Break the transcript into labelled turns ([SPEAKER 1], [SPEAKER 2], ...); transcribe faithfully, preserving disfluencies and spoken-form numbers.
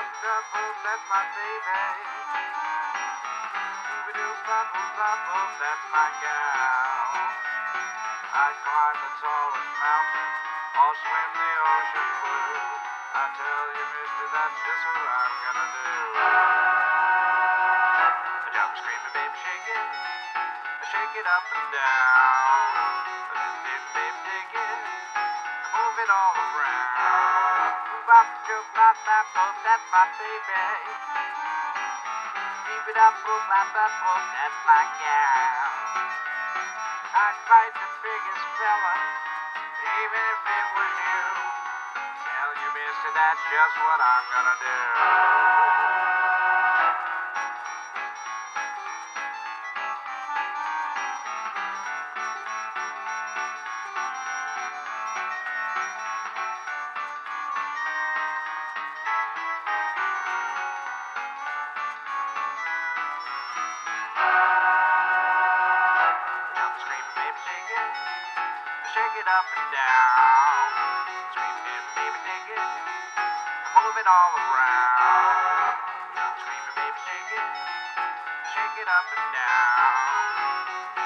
[SPEAKER 1] Bubbles, that's my baby. Scooby-Doo, Bubbles, Bubbles, that's my gal. I'd climb the tallest mountain or swim the ocean blue. I tell you, mister, that's just what I'm gonna do. I jump, screaming, baby, shake it. I shake it up and down. I lift it, baby, dig it. I move it all around. Move up, joke, bop, bop, boop, that's my baby. Keep it up, boop, bop, bop, boop, that's my gal. I'd fight the biggest fella, even if it was you. Tell you, mister, that's just what I'm gonna do. Jump, screaming, baby, shake it. Shake it up and down. Screaming, baby, dig it. Move it all around. Jump, screaming, baby, shake it. Shake it up and down.